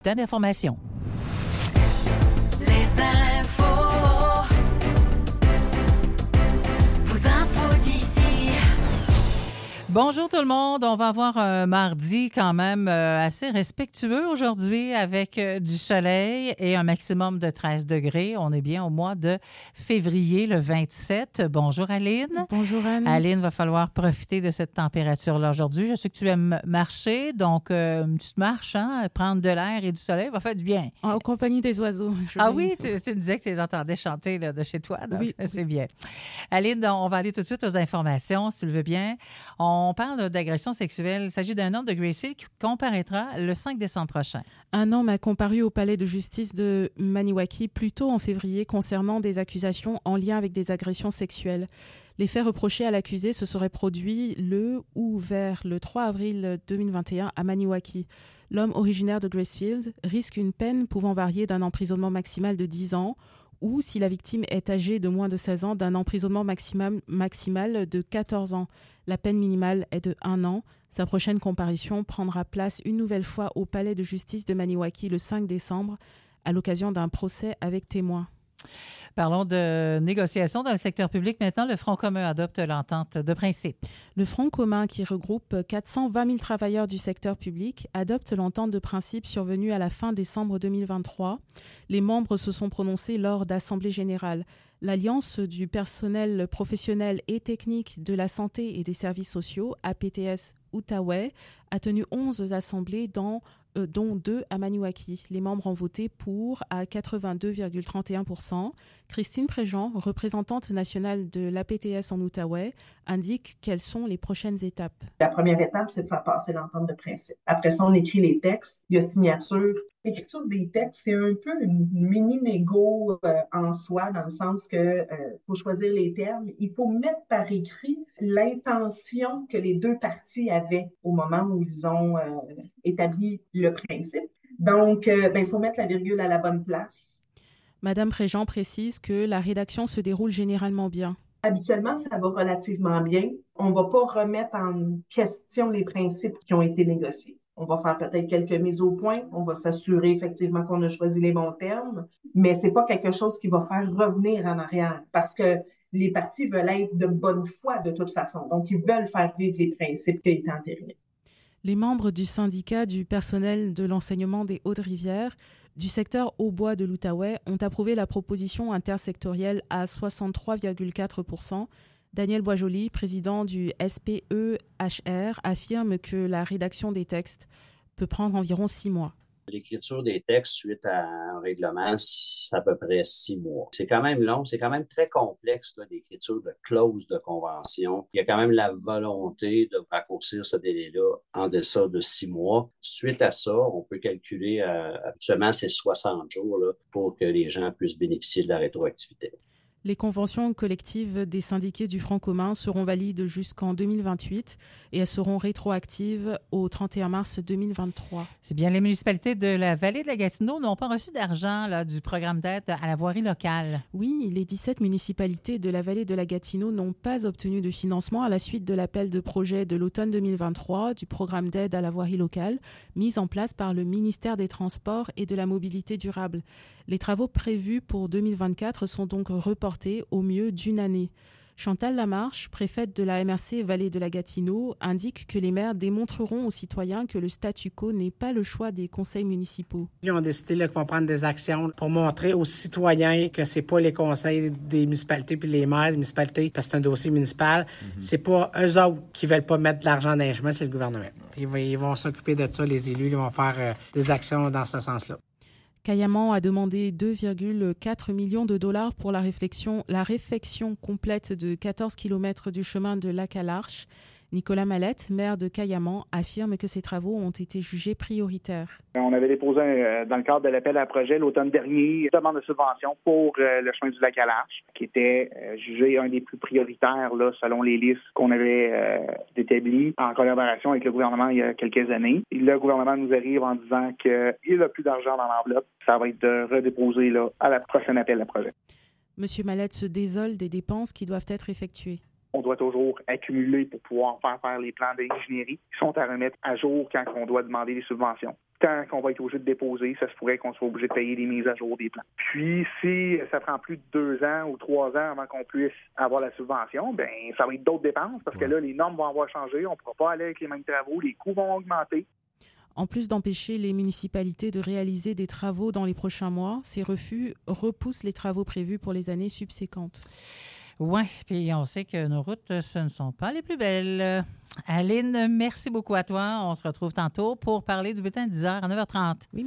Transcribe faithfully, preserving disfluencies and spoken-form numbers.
d'information. Les infos. Vos infos d'ici. Bonjour tout le monde. On va avoir un mardi quand même euh, assez respectueux aujourd'hui avec euh, du soleil et un maximum de treize degrés. On est bien au mois de février, le vingt-sept. Bonjour Aline. Bonjour Anne. Aline, va falloir profiter de cette température-là aujourd'hui. Je sais que tu aimes marcher, donc euh, une petite marche, hein, prendre de l'air et du soleil va faire du bien. En compagnie des oiseaux. Ah oui, tu, tu me disais que tu les entendais chanter là, de chez toi, donc oui, c'est bien. Aline, on va aller tout de suite aux informations, si tu le veux bien. On parle d'agression sexuelle. Il s'agit d'un homme de Gracefield qui comparaîtra le cinq décembre prochain. Un homme a comparu au palais de justice de Maniwaki plus tôt en février concernant des accusations en lien avec des agressions sexuelles. Les faits reprochés à l'accusé se seraient produits le ou vers le trois avril deux mille vingt et un à Maniwaki. L'homme originaire de Gracefield risque une peine pouvant varier d'un emprisonnement maximal de dix ans ou, si la victime est âgée de moins de seize ans, d'un emprisonnement maximum, maximal de quatorze ans. La peine minimale est de un an. Sa prochaine comparution prendra place une nouvelle fois au palais de justice de Maniwaki le cinq décembre à l'occasion d'un procès avec témoins. Parlons de négociations dans le secteur public. Maintenant, le Front commun adopte l'entente de principe. Le Front commun, qui regroupe quatre cent vingt mille travailleurs du secteur public, adopte l'entente de principe survenue à la fin décembre deux mille vingt-trois. Les membres se sont prononcés lors d'assemblées générales. L'Alliance du personnel professionnel et technique de la santé et des services sociaux, A P T S Outaouais, a tenu onze assemblées dans Euh, dont deux à Maniwaki. Les membres ont voté pour à quatre-vingt-deux virgule trente et un pour cent. Christine Préjean, représentante nationale de l'A P T S en Outaouais, indique quelles sont les prochaines étapes. La première étape, c'est de faire passer l'entente de principe. Après ça, on écrit les textes, il y a signature. L'écriture des textes, c'est un peu une mini-négo euh, en soi, dans le sens que euh, faut choisir les termes. Il faut mettre par écrit l'intention que les deux parties avaient au moment où ils ont euh, établi le principe. Donc, euh, ben, il faut mettre la virgule à la bonne place. Madame Préjean précise que la rédaction se déroule généralement bien. Habituellement, ça va relativement bien. On ne va pas remettre en question les principes qui ont été négociés. On va faire peut-être quelques mises au point. On va s'assurer effectivement qu'on a choisi les bons termes, mais ce n'est pas quelque chose qui va faire revenir en arrière parce que les partis veulent être de bonne foi de toute façon. Donc, ils veulent faire vivre les principes qui ont été entérinés. Les membres du syndicat du personnel de l'enseignement des Hautes-Rivières du secteur Haut-Bois de l'Outaouais ont approuvé la proposition intersectorielle à soixante-trois virgule quatre pour cent. Daniel Boisjoli, président du S P E H R, affirme que la rédaction des textes peut prendre environ six mois. L'écriture des textes suite à un règlement, c'est à peu près six mois. C'est quand même long, c'est quand même très complexe là, l'écriture de clauses de convention. Il y a quand même la volonté de raccourcir ce délai-là en deçà de six mois. Suite à ça, on peut calculer euh, habituellement c'est soixante jours là, pour que les gens puissent bénéficier de la rétroactivité. Les conventions collectives des syndiqués du Front commun seront valides jusqu'en deux mille vingt-huit et elles seront rétroactives au trente et un mars deux mille vingt-trois. C'est bien, les municipalités de la vallée de la Gatineau n'ont pas reçu d'argent là, du programme d'aide à la voirie locale. Oui, les dix-sept municipalités de la vallée de la Gatineau n'ont pas obtenu de financement à la suite de l'appel de projet de l'automne deux mille vingt-trois du programme d'aide à la voirie locale mis en place par le ministère des Transports et de la Mobilité durable. Les travaux prévus pour deux mille vingt-quatre sont donc reportés au mieux d'une année. Chantal Lamarche, préfète de la M R C Vallée de la Gatineau, indique que les maires démontreront aux citoyens que le statu quo n'est pas le choix des conseils municipaux. Ils ont décidé là, qu'ils vont prendre des actions pour montrer aux citoyens que c'est pas les conseils des municipalités puis les maires des municipalités, parce que c'est un dossier municipal. Mm-hmm. C'est pas eux autres qui veulent pas mettre de l'argent dans les chemins, c'est le gouvernement. Ils vont, ils vont s'occuper de ça, les élus, ils vont faire euh, des actions dans ce sens-là. Caillaman a demandé deux virgule quatre millions de dollars pour la réflexion, la réfection complète de quatorze kilomètres du chemin de Lac-à-l'Arche. Nicolas Mallette, maire de Caillaman, affirme que ces travaux ont été jugés prioritaires. On avait déposé, euh, dans le cadre de l'appel à projet l'automne dernier, une demande de subvention pour euh, le chemin du Lac-à-l'Arche, qui était euh, jugé un des plus prioritaires là, selon les listes qu'on avait euh, établies en collaboration avec le gouvernement il y a quelques années. Et le gouvernement nous arrive en disant qu'il n'a plus d'argent dans l'enveloppe. Ça va être redéposé là, à la prochaine appel à projet. M. Mallette se désole des dépenses qui doivent être effectuées. On doit toujours accumuler pour pouvoir faire faire les plans d'ingénierie qui sont à remettre à jour quand on doit demander des subventions. temps qu'on va être obligé de déposer, ça se pourrait qu'on soit obligé de payer des mises à jour des plans. Puis, si ça prend plus de deux ans ou trois ans avant qu'on puisse avoir la subvention, ben ça va être d'autres dépenses parce que là, les normes vont avoir changé, on ne pourra pas aller avec les mêmes travaux, les coûts vont augmenter. En plus d'empêcher les municipalités de réaliser des travaux dans les prochains mois, ces refus repoussent les travaux prévus pour les années subséquentes. Oui, puis on sait que nos routes, ce ne sont pas les plus belles. Aline, merci beaucoup à toi. On se retrouve tantôt pour parler du bulletin de dix heures à neuf heures trente. Oui.